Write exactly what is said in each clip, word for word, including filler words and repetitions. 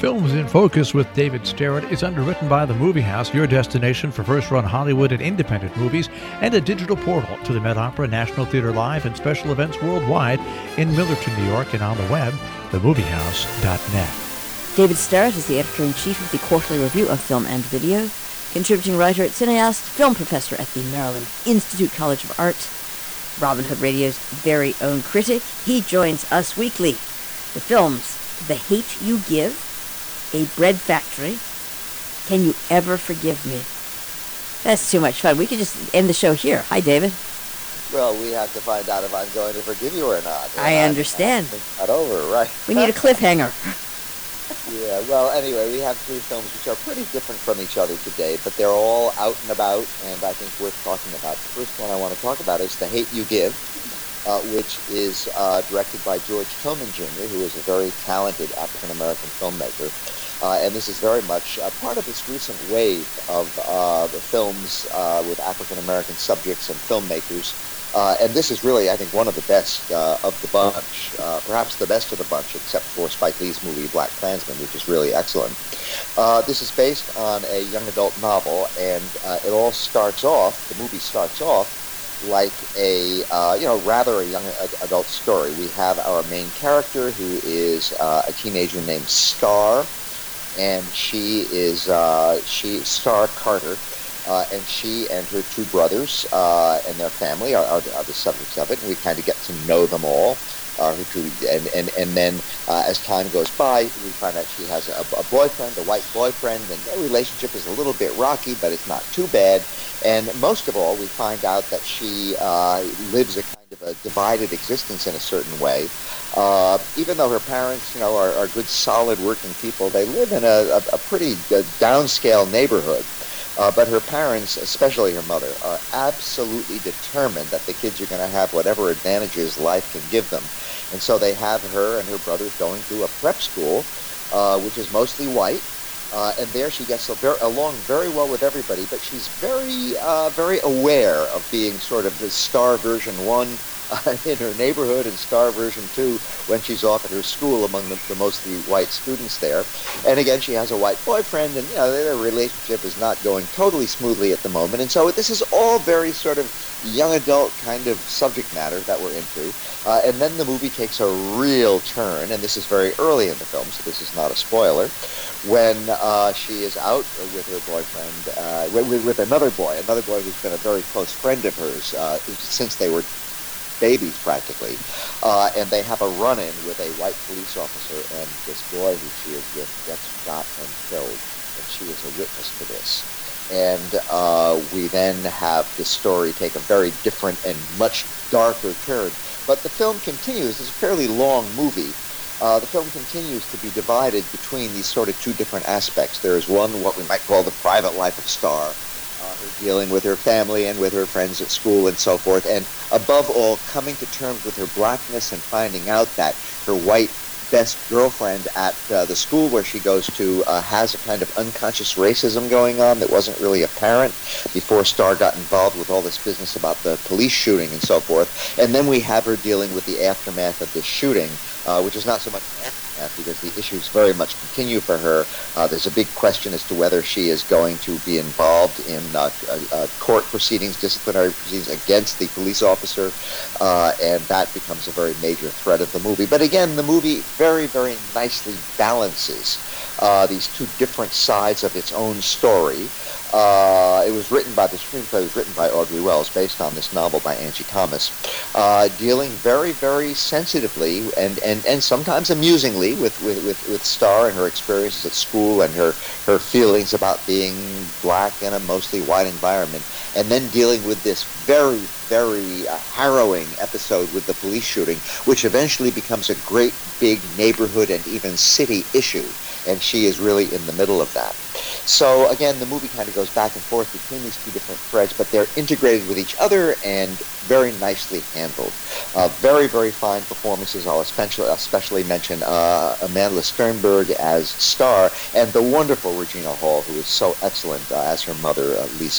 Films in Focus with David Starrett is underwritten by The Movie House, your destination for first-run Hollywood and independent movies, and a digital portal to the Met Opera, National Theater Live, and special events worldwide in Millerton, New York, and on the web, the movie house dot net. David Starrett is the editor-in-chief of the Quarterly Review of Film and Video, contributing writer at Cineast, film professor at the Maryland Institute College of Art, Robin Hood Radio's very own critic. He joins us weekly. The films The Hate U Give, A Bread Factory, Can You Ever Forgive Me? That's too much fun. We could just end the show here. Hi, David. Well, we have to find out if I'm going to forgive you or not. I I understand. Think that over, right? We need a cliffhanger. Yeah, well, anyway, we have three films which are pretty different from each other today, but they're all out and about, and I think worth talking about. The first one I want to talk about is The Hate U Give, uh, which is uh, directed by George Tillman Junior, who is a very talented African-American filmmaker. Uh, and this is very much uh, part of this recent wave of uh, the films uh, with African-American subjects and filmmakers. Uh, and this is really, I think, one of the best uh, of the bunch, uh, perhaps the best of the bunch, except for Spike Lee's movie Black Klansman, which is really excellent. Uh, this is based on a young adult novel, and uh, it all starts off, the movie starts off, like a, uh, you know, rather a young adult story. We have our main character, who is uh, a teenager named Star, and she is, uh, she, Star Carter, Uh, and she and her two brothers uh, and their family are, are, are the subjects of it, and we kind of get to know them all. Uh, her two, and, and, and then uh, as time goes by, we find out she has a, a boyfriend, a white boyfriend, and their relationship is a little bit rocky, but it's not too bad. And most of all, we find out that she uh, lives a kind of a divided existence in a certain way. Uh, even though her parents, you know, are, are good, solid working people, they live in a, a, a pretty uh, downscale neighborhood. Uh, but her parents, especially her mother, are absolutely determined that the kids are going to have whatever advantages life can give them. And so they have her and her brothers going to a prep school, uh, which is mostly white. Uh, and there she gets along very well with everybody, but she's very, uh, very aware of being sort of the star version one uh, in her neighborhood and star version two when she's off at her school among the, the mostly white students there. And again, she has a white boyfriend, and you know, their relationship is not going totally smoothly at the moment. And so this is all very sort of young adult kind of subject matter that we're into. Uh, and then the movie takes a real turn, and this is very early in the film, so this is not a spoiler, when uh, she is out with her boyfriend, uh, with, with another boy, another boy who's been a very close friend of hers uh, since they were babies practically, uh, and they have a run-in with a white police officer, and this boy who she is with gets shot and killed, and she is a witness to this. And uh, we then have the story take a very different and much darker turn. But the film continues. It's a fairly long movie. Uh, the film continues to be divided between these sort of two different aspects. There is one, what we might call the private life of Star, Uh, her dealing with her family and with her friends at school and so forth, and above all, coming to terms with her blackness and finding out that her white best girlfriend at uh, the school where she goes to uh, has a kind of unconscious racism going on that wasn't really apparent before Star got involved with all this business about the police shooting and so forth. And then we have her dealing with the aftermath of this shooting, uh, which is not so much an aftermath because the issues very much continue for her. Uh, there's a big question as to whether she is going to be involved in uh, uh, court proceedings, disciplinary proceedings against the police officer, uh, and that becomes a very major thread of the movie. But again, the movie very, very nicely balances uh, these two different sides of its own story. Uh, it was written by, the screenplay was written by Audrey Wells, based on this novel by Angie Thomas, uh, dealing very, very sensitively and, and, and sometimes amusingly with, with, with, with Star and her experiences at school and her, her feelings about being black in a mostly white environment, and then dealing with this very, very uh, harrowing episode with the police shooting, which eventually becomes a great big neighborhood and even city issue. And she is really in the middle of that. So again, the movie kind of goes back and forth between these two different threads, but they're integrated with each other and very nicely handled. Uh, very, very fine performances. I'll especially, especially mention uh, Amanda Sternberg as Star, and the wonderful Regina Hall, who is so excellent uh, as her mother, uh, Lisa.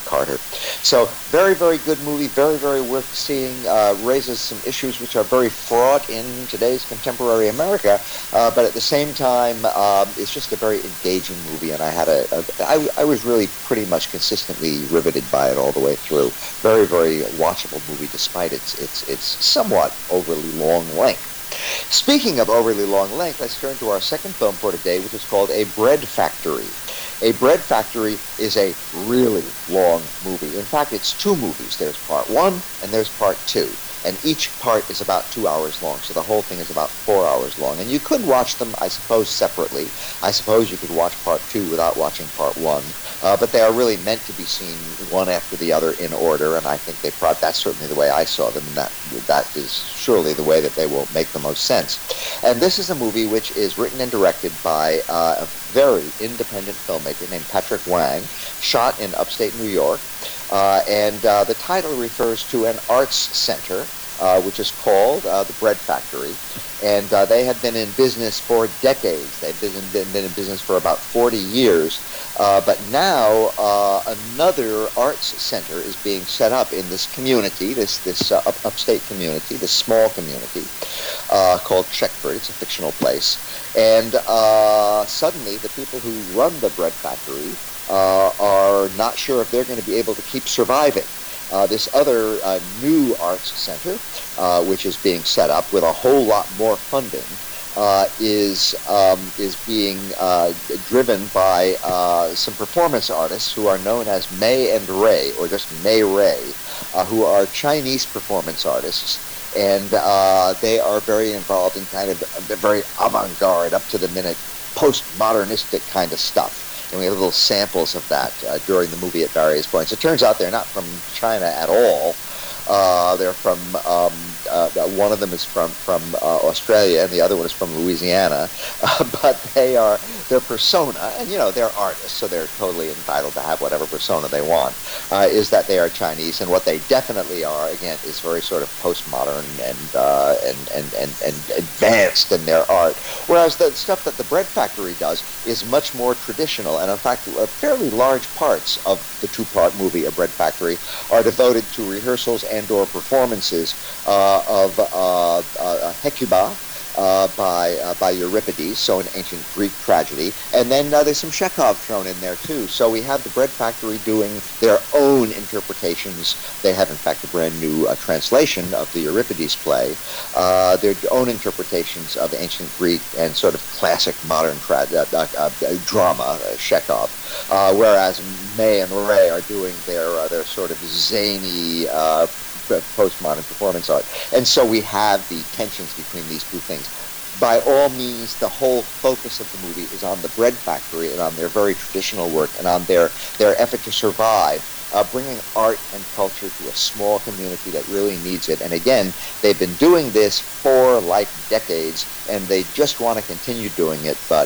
Carter. So very, very good movie, very, very worth seeing, uh, raises some issues which are very fraught in today's contemporary America, uh, but at the same time, um, it's just a very engaging movie, and I had a, a I, I was really pretty much consistently riveted by it all the way through. Very, very watchable movie, despite its its its somewhat overly long length. Speaking of overly long length, let's turn to our second film for today, which is called A Bread Factory. A Bread Factory is a really long movie. In fact, it's two movies. There's part one and there's part two. And each part is about two hours long, so the whole thing is about four hours long. And you could watch them, I suppose, separately. I suppose you could watch part two without watching part one. Uh, but they are really meant to be seen one after the other in order, and I think they pro- that's certainly the way I saw them, and that that is surely the way that they will make the most sense. And this is a movie which is written and directed by uh, a very independent filmmaker named Patrick Wang, shot in upstate New York. Uh, and uh, the title refers to an arts center, uh, which is called uh, the Bread Factory. And uh, they have been in business for decades. They've been in, been in business for about forty years. Uh, but now uh, another arts center is being set up in this community, this this uh, up, upstate community, this small community uh, called Checkford. It's a fictional place. And uh, suddenly the people who run the Bread Factory Uh, are not sure if they're going to be able to keep surviving. Uh, this other uh, new arts center, uh, which is being set up with a whole lot more funding, uh, is um, is being uh, driven by uh, some performance artists who are known as May and Ray, or just May Ray, uh, who are Chinese performance artists. And uh, they are very involved in kind of very avant-garde, up-to-the-minute, post-modernistic kind of stuff. And we have little samples of that uh, during the movie at various points. It turns out they're not from China at all. Uh, they're from, um, uh, one of them is from, from uh, Australia, and the other one is from Louisiana. Uh, but they are, their persona, and you know, they're artists, so they're totally entitled to have whatever persona they want, uh, is that they are Chinese. And what they definitely are, again, is very sort of postmodern and, uh, and, and, and, and advanced in their art. Whereas the stuff that the Bread Factory does is much more traditional. And in fact, fairly large parts of the two-part movie, A Bread Factory, are devoted to rehearsals and and or performances uh, of uh, uh, Hecuba uh, by uh, by Euripides, so an ancient Greek tragedy, and then uh, there's some Chekhov thrown in there too. So we have the Bread Factory doing their own interpretations. They have, in fact, a brand new uh, translation of the Euripides play, uh, their own interpretations of ancient Greek and sort of classic modern tra- uh, uh, uh, drama, uh, Chekhov. Uh, whereas May and Ray are doing their uh, their sort of zany uh, postmodern performance art. And so we have the tensions between these two things. By all means, the whole focus of the movie is on the Bread Factory and on their very traditional work and on their, their effort to survive, uh, bringing art and culture to a small community that really needs it. And again, they've been doing this for like decades, and they just want to continue doing it, but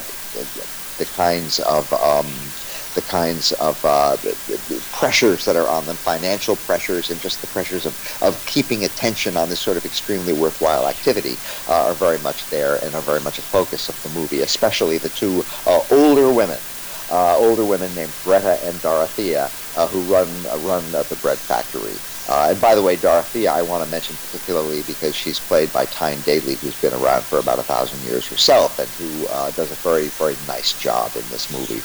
the kinds of um, the kinds of uh, pressures that are on them, financial pressures and just the pressures of, of keeping attention on this sort of extremely worthwhile activity uh, are very much there and are very much a focus of the movie, especially the two uh, older women, uh, older women named Greta and Dorothea, uh, who run, uh, run uh, the Bread Factory. Uh, and by the way, Dorothea I want to mention particularly because she's played by Tyne Daly, who's been around for about a thousand years herself, and who uh, does a very, very nice job in this movie.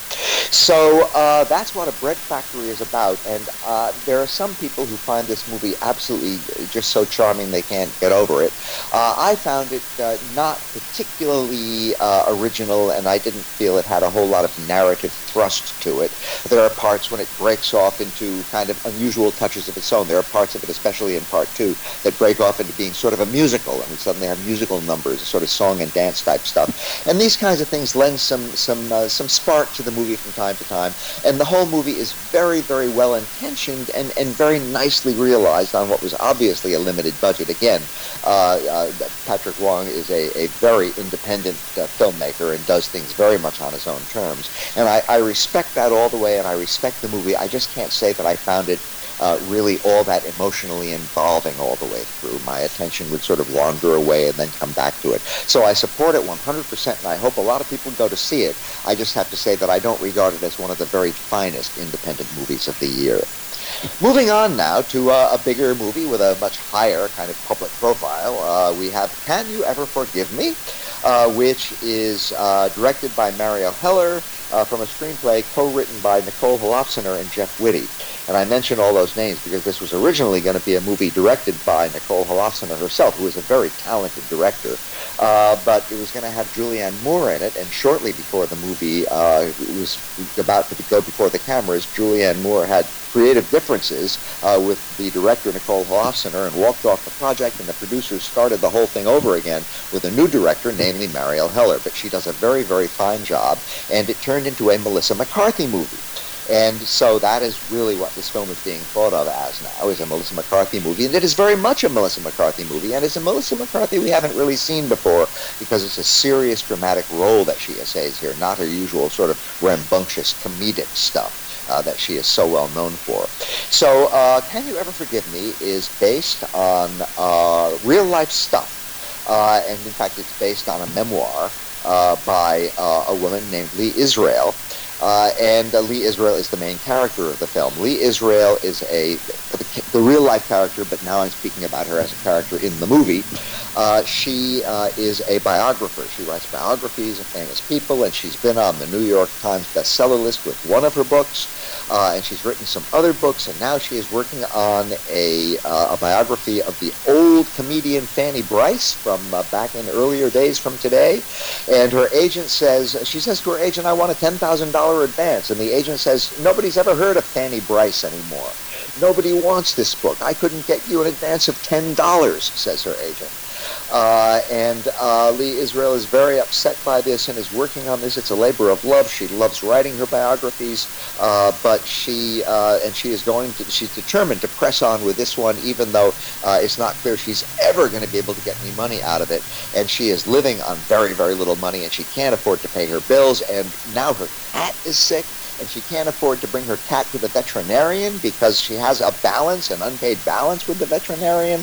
So uh, that's what A Bread Factory is about, and uh, there are some people who find this movie absolutely just so charming they can't get over it. Uh, I found it uh, not particularly uh, original, and I didn't feel it had a whole lot of narrative thrust to it. There are parts when it breaks off into kind of unusual touches of its own. There are parts of it, especially in part two, that break off into being sort of a musical, and we suddenly have musical numbers, sort of song and dance type stuff. And these kinds of things lend some some uh, some spark to the movie from time to time. And the whole movie is very, very well intentioned and, and very nicely realized on what was obviously a limited budget. Again, uh, uh, Patrick Wang is a, a very independent uh, filmmaker and does things very much on his own terms. And I, I respect that all the way, and I respect the movie. I just can't say that I found it Uh, really all that emotionally involving all the way through. My attention would sort of wander away and then come back to it. So I support it one hundred percent, and I hope a lot of people go to see it. I just have to say that I don't regard it as one of the very finest independent movies of the year. Moving on now to uh, a bigger movie with a much higher kind of public profile. Uh, we have Can You Ever Forgive Me, uh, which is uh, directed by Marielle Heller uh, from a screenplay co-written by Nicole Holofcener and Jeff Whitty. And I mention all those names because this was originally going to be a movie directed by Nicole Holofcener herself, who is a very talented director. Uh, but it was going to have Julianne Moore in it, and shortly before the movie uh, was about to go before the cameras, Julianne Moore had creative differences uh, with the director, Nicole Holofcener, and walked off the project, and the producers started the whole thing over again with a new director, namely Marielle Heller. But she does a very, very fine job, and it turned into a Melissa McCarthy movie. And so that is really what this film is being thought of as now, is a Melissa McCarthy movie. And it is very much a Melissa McCarthy movie, and it's a Melissa McCarthy we haven't really seen before because it's a serious dramatic role that she essays here, not her usual sort of rambunctious comedic stuff uh, that she is so well known for. So uh, Can You Ever Forgive Me is based on uh, real-life stuff. Uh, and in fact, it's based on a memoir uh, by uh, a woman named Lee Israel. Uh, and uh, Lee Israel is the main character of the film. Lee Israel is a the, the real-life character, but now I'm speaking about her as a character in the movie. Uh, she uh, is a biographer. She writes biographies of famous people, and she's been on the New York Times bestseller list with one of her books, uh, and she's written some other books, and now she is working on a, uh, a biography of the old comedian Fanny Brice from uh, back in earlier days from today. And her agent says, she says to her agent, I want a ten thousand dollars advance. And the agent says, nobody's ever heard of Fanny Brice anymore. Nobody wants this book. I couldn't get you an advance of ten dollars, says her agent. Uh, and uh, Lee Israel is very upset by this and is working on this. It's a labor of love. She loves writing her biographies, uh, but she uh, and she is going to. She's determined to press on with this one, even though uh, it's not clear she's ever going to be able to get any money out of it. And she is living on very, very little money, and she can't afford to pay her bills. And now her cat is sick, and she can't afford to bring her cat to the veterinarian because she has a balance, an unpaid balance with the veterinarian.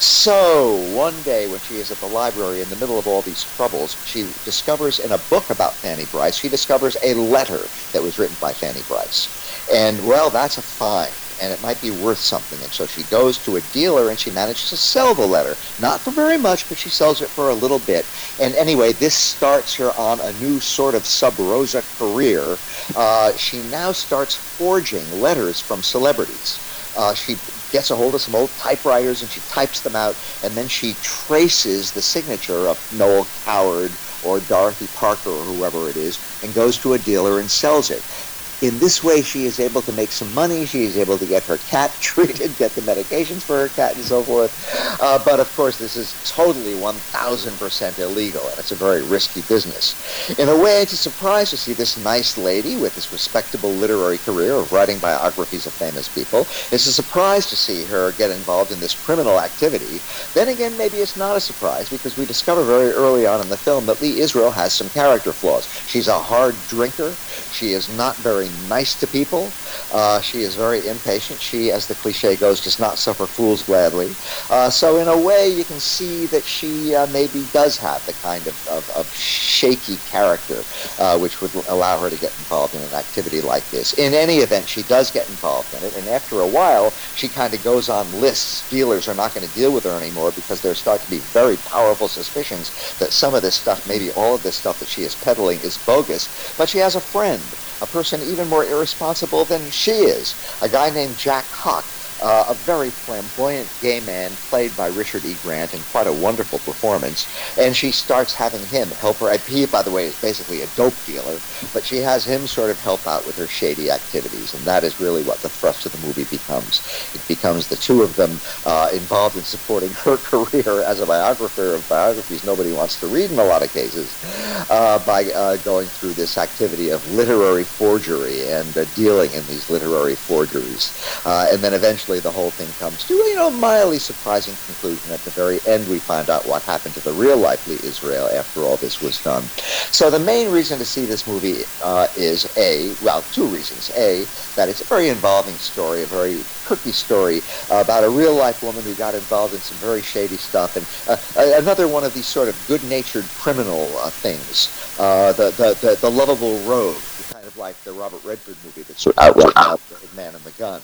So one day when she is at the library in the middle of all these troubles, she discovers in a book about Fanny Brice, she discovers a letter that was written by Fanny Brice. And, well, that's a find, and it might be worth something. And so she goes to a dealer, and she manages to sell the letter. Not for very much, but she sells it for a little bit. And anyway, this starts her on a new sort of sub-Rosa career. Uh, she now starts forging letters from celebrities. Uh, she gets a hold of some old typewriters, and she types them out, and then she traces the signature of Noel Coward or Dorothy Parker or whoever it is, and goes to a dealer and sells it. In this way, she is able to make some money. She is able to get her cat treated, get the medications for her cat, and so forth. Uh, but, of course, this is totally one thousand percent illegal, and it's a very risky business. In a way, it's a surprise to see this nice lady with this respectable literary career of writing biographies of famous people. It's a surprise to see her get involved in this criminal activity. Then again, maybe it's not a surprise, because we discover very early on in the film that Lee Israel has some character flaws. She's a hard drinker. She is not very nice to people. Uh, she is very impatient. She, as the cliche goes, does not suffer fools gladly. Uh, so in a way, you can see that she uh, maybe does have the kind of, of, of shaky character uh, which would allow her to get involved in an activity like this. In any event, she does get involved in it, and after a while, she kind of goes on lists. Dealers are not going to deal with her anymore because there start to be very powerful suspicions that some of this stuff, maybe all of this stuff that she is peddling, is bogus. But she has a friend, a person even more irresponsible than she is, a guy named Jack Hawk, uh, a very flamboyant gay man played by Richard E. Grant in quite a wonderful performance. And she starts having him help her. He, by the way, is basically a dope dealer, but she has him sort of help out with her shady activities, and that is really what the thrust of the movie becomes. It becomes the two of them uh, involved in supporting her career as a biographer of biographies nobody wants to read in a lot of cases, uh, by uh, going through this activity of literary forgery and uh, dealing in these literary forgeries. Uh, and then eventually the whole thing comes to, you know, mildly surprising conclusion. At the very end, we find out what happened to the real-life Lee Israel after all this was done. So the main reason to see this movie uh, is, A, well, two reasons. A, that it's a very involving story, a very cookie story uh, about a real-life woman who got involved in some very shady stuff, and uh, another one of these sort of good-natured criminal uh, things, uh, the, the, the, the lovable rogue, kind of like the Robert Redford movie that's out right now, The Man and the Gun.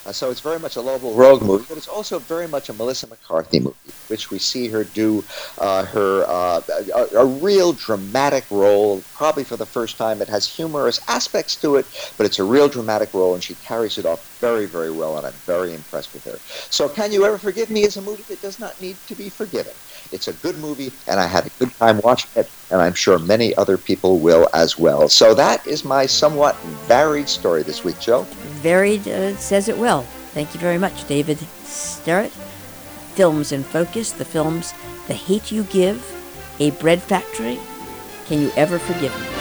Uh, so it's very much a Lovell Rogue movie, but it's also very much a Melissa McCarthy movie, which we see her do uh, her uh, a, a real dramatic role, probably for the first time. It has humorous aspects to it, but it's a real dramatic role, and she carries it off very, very well, and I'm very impressed with her. So Can You Ever Forgive Me is a movie that does not need to be forgiven. It's a good movie, and I had a good time watching it, and I'm sure many other people will as well. So that is my somewhat varied story this week, Joe. Varied uh, says it well. Thank you very much, David Sterrett. Films in Focus, the films The Hate You Give, A Bread Factory, Can You Ever Forgive Me?